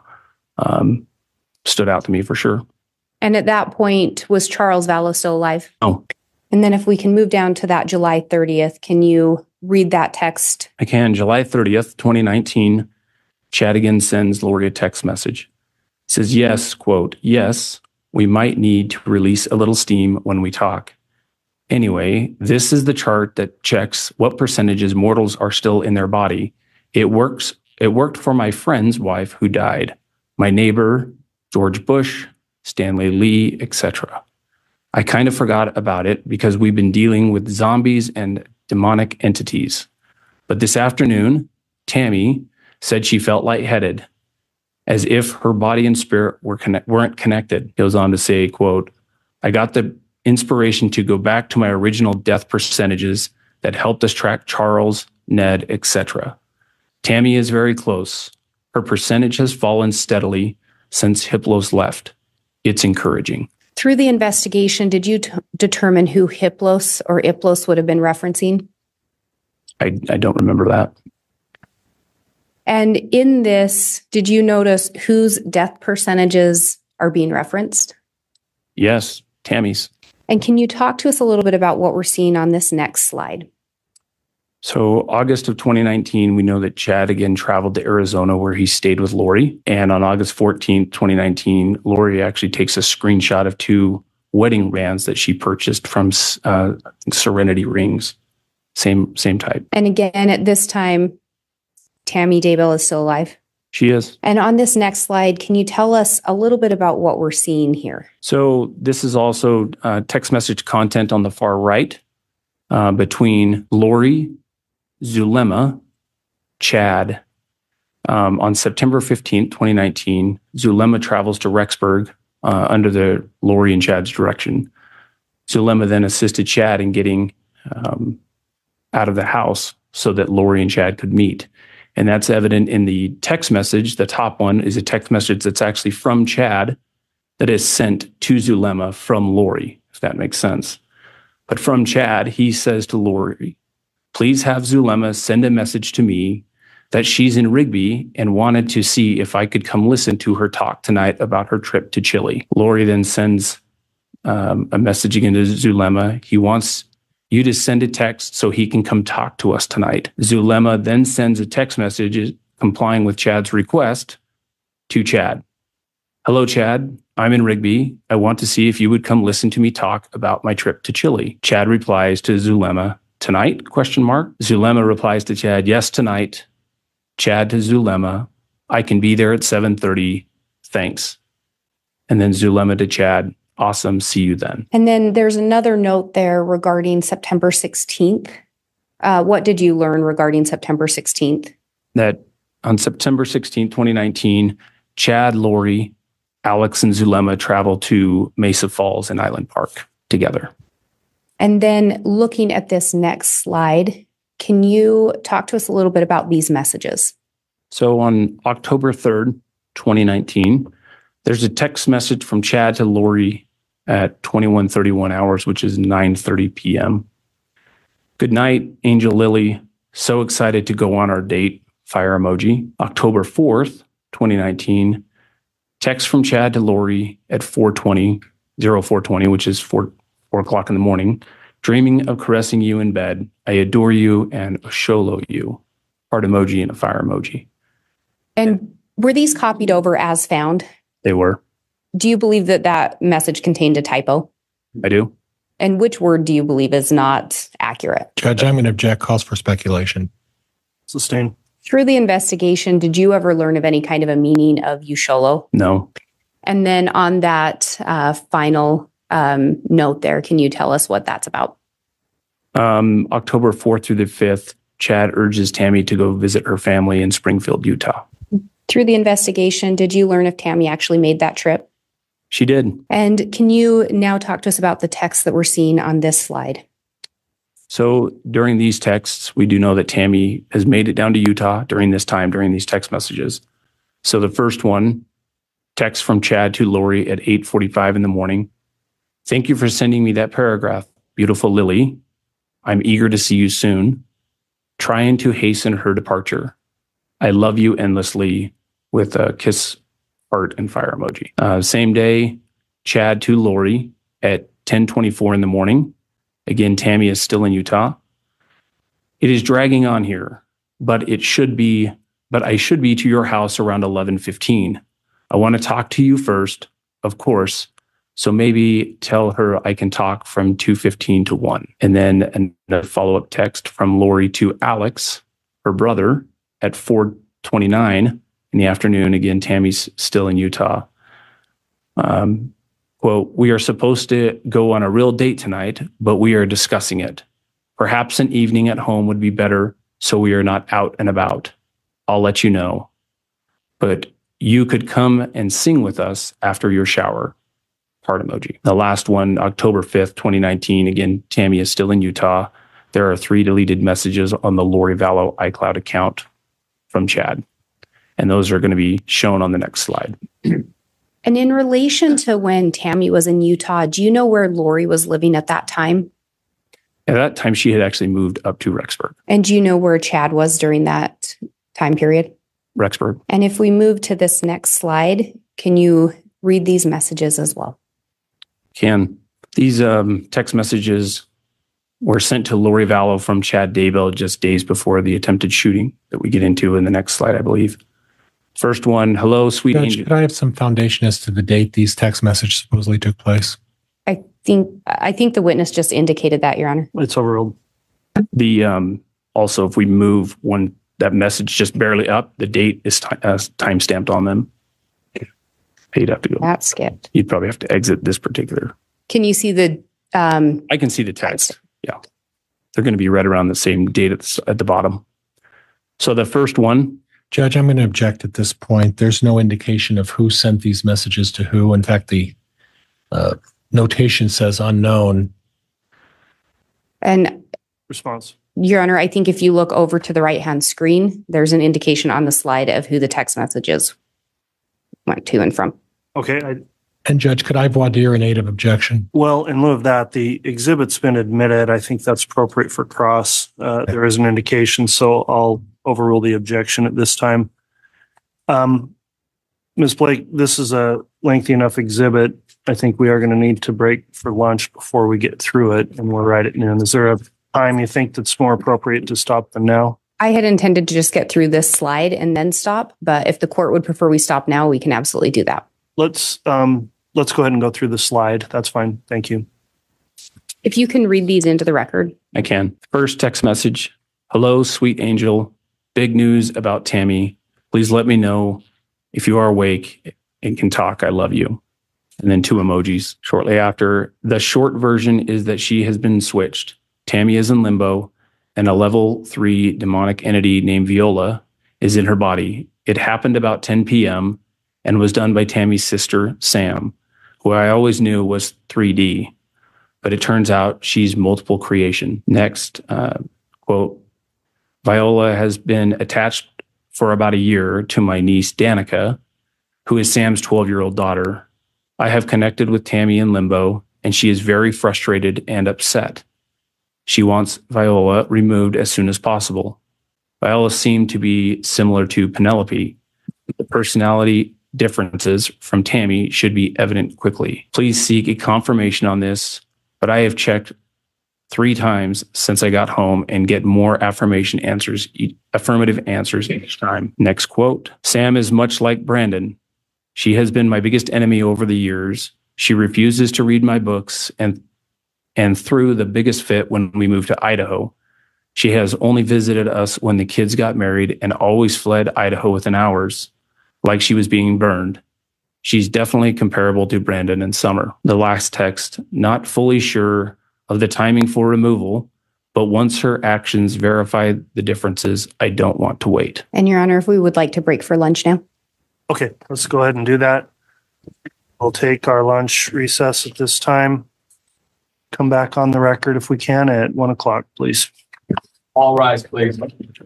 um, stood out to me for sure. And at that point, was Charles Vallows still alive? Oh. And then if we can move down to that July thirtieth, can you read that text? I can. July thirtieth, twenty nineteen, Chad again sends Lori a text message. It says, yes, quote, yes, we might need to release a little steam when we talk. Anyway, this is the chart that checks what percentages mortals are still in their body. It works. It worked for my friend's wife who died, my neighbor, George Bush, Stanley Lee, et cetera. I kind of forgot about it because we've been dealing with zombies and demonic entities. But this afternoon, Tammy said she felt lightheaded, as if her body and spirit were connect- weren't connected. Goes on to say, quote, I got the inspiration to go back to my original death percentages that helped us track Charles, Ned, et cetera. Tammy is very close. Her percentage has fallen steadily since Hiplos left. It's encouraging. Through the investigation, did you t- determine who Hiplos or Iplos would have been referencing? I, I don't remember that. And in this, did you notice whose death percentages are being referenced? Yes, Tammy's. And can you talk to us a little bit about what we're seeing on this next slide? So August of twenty nineteen, we know that Chad again traveled to Arizona where he stayed with Lori. And on August fourteenth, twenty nineteen, Lori actually takes a screenshot of two wedding bands that she purchased from uh, Serenity Rings. Same, same type. And again, at this time, Tammy Daybell is still alive. She is. And on this next slide, can you tell us a little bit about what we're seeing here? So this is also uh, text message content on the far right uh, between Lori, Zulema, Chad. Um, on September fifteenth, twenty nineteen, Zulema travels to Rexburg uh, under the Lori and Chad's direction. Zulema then assisted Chad in getting um, out of the house so that Lori and Chad could meet. And that's evident in the text message. The top one is a text message that's actually from Chad that is sent to Zulema from Lori, if that makes sense. But from Chad, he says to Lori, please have Zulema send a message to me that she's in Rigby and wanted to see if I could come listen to her talk tonight about her trip to Chile. Lori then sends um, a message again to Zulema. He wants you to send a text so he can come talk to us tonight. Zulema then sends a text message complying with Chad's request to Chad. Hello, Chad. I'm in Rigby. I want to see if you would come listen to me talk about my trip to Chile. Chad replies to Zulema, tonight? Question mark. Zulema replies to Chad, yes, tonight. Chad to Zulema, I can be there at seven thirty. Thanks. And then Zulema to Chad, awesome. See you then. And then there's another note there regarding September sixteenth. Uh, what did you learn regarding September sixteenth? That on September sixteenth, twenty nineteen, Chad, Lori, Alex, and Zulema travel to Mesa Falls and Island Park together. And then looking at this next slide, can you talk to us a little bit about these messages? So on October third, twenty nineteen, there's a text message from Chad to Lori at twenty-one thirty-one hours, which is nine thirty p.m. Good night, Angel Lily. So excited to go on our date. Fire emoji. October fourth, twenty nineteen, text from Chad to Lori at four twenty, oh four twenty, which is four, four o'clock in the morning. Dreaming of caressing you in bed. I adore you and Osholo you. Heart emoji and a fire emoji. And were these copied over as found? They were. Do you believe that that message contained a typo? I do. And which word do you believe is not accurate? Judge, I'm going to object. Calls for speculation. Sustain. Through the investigation, did you ever learn of any kind of a meaning of Usholo? No. And then on that uh, final um, note there, can you tell us what that's about? Um, October fourth through the fifth, Chad urges Tammy to go visit her family in Springfield, Utah. Through the investigation, did you learn if Tammy actually made that trip? She did. And can you now talk to us about the text that we're seeing on this slide? So during these texts, we do know that Tammy has made it down to Utah during this time, during these text messages. So the first one, text from Chad to Lori at eight forty-five in the morning. Thank you for sending me that paragraph, beautiful Lily. I'm eager to see you soon. Trying to hasten her departure. I love you endlessly, with a kiss, heart, and fire emoji. Uh, same day, Chad to Lori at ten twenty-four in the morning. Again, Tammy is still in Utah. It is dragging on here, but it should be, but I should be to your house around eleven fifteen. I want to talk to you first, of course. So maybe tell her I can talk from two fifteen to one. And then a follow-up text from Lori to Alex, her brother, at four twenty-nine in the afternoon. Again, Tammy's still in Utah. Um, quote, we are supposed to go on a real date tonight, but we are discussing it. Perhaps an evening at home would be better so we are not out and about. I'll let you know. But you could come and sing with us after your shower. Heart emoji. The last one, October fifth, twenty nineteen. Again, Tammy is still in Utah. There are three deleted messages on the Lori Vallow iCloud account from Chad. And those are going to be shown on the next slide. And in relation to when Tammy was in Utah, do you know where Lori was living at that time? At that time, she had actually moved up to Rexburg. And do you know where Chad was during that time period? Rexburg. And if we move to this next slide, can you read these messages as well? Can. These um, text messages were sent to Lori Vallow from Chad Daybell just days before the attempted shooting that we get into in the next slide, I believe. First one, hello, sweet Judge, angel. could I have some foundation as to the date these text messages supposedly took place? I think I think the witness just indicated that, Your Honor. It's overruled. The um, also, if we move one that message just barely up, the date is ti- uh, time stamped on them. You'd have to go. That skipped. You'd probably have to exit this particular. Can you see the? Um, I can see the text. Yeah, they're going to be right around the same date at the, at the bottom. So the first one. Judge, I'm going to object at this point. There's no indication of who sent these messages to who. In fact, the uh, notation says unknown. and Response. Your Honor, I think if you look over to the right-hand screen, there's an indication on the slide of who the text messages went to and from. Okay. I, And Judge, could I voir dire a native objection? well, in lieu of that, the exhibit's been admitted. I think that's appropriate for cross. Uh, there is an indication, so I'll overrule the objection at this time. Um, Miz Blake, this is a lengthy enough exhibit. I think we are going to need to break for lunch before we get through it, and we're right at noon. Is there a time you think that's more appropriate to stop than now? I had intended to just get through this slide and then stop, but if the court would prefer we stop now, we can absolutely do that. Let's um, let's go ahead and go through the slide. That's fine. Thank you. If you can read these into the record. I can. First text message. Hello, sweet angel. Big news about Tammy. Please let me know if you are awake and can talk. I love you. And then two emojis shortly after. The short version is that she has been switched. Tammy is in limbo, and a level three demonic entity named Viola is in her body. It happened about ten p.m. and was done by Tammy's sister, Sam, who I always knew was three D. But it turns out she's multiple creation. Next, uh, quote, Viola has been attached for about a year to my niece, Danica, who is Sam's twelve-year-old daughter. I have connected with Tammy in limbo, and she is very frustrated and upset. She wants Viola removed as soon as possible. Viola seemed to be similar to Penelope. The personality differences from Tammy should be evident quickly. Please seek a confirmation on this, but I have checked three times since I got home and get more affirmation answers, affirmative answers each time. Next quote. Sam is much like Brandon. She has been my biggest enemy over the years. She refuses to read my books and and threw the biggest fit when we moved to Idaho. She has only visited us when the kids got married and always fled Idaho within hours, like she was being burned. She's definitely comparable to Brandon and Summer. The last text, not fully sure of the timing for removal, but once her actions verify the differences, I don't want to wait. And Your Honor, if we would like to break for lunch now. Okay, let's go ahead and do that. We'll take our lunch recess at this time. Come back on the record if we can at one o'clock, please. All rise, please.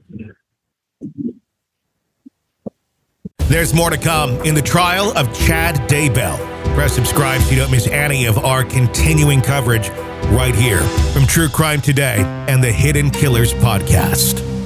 There's more to come in the trial of Chad Daybell. Press subscribe so you don't miss any of our continuing coverage right here from True Crime Today and the Hidden Killers podcast.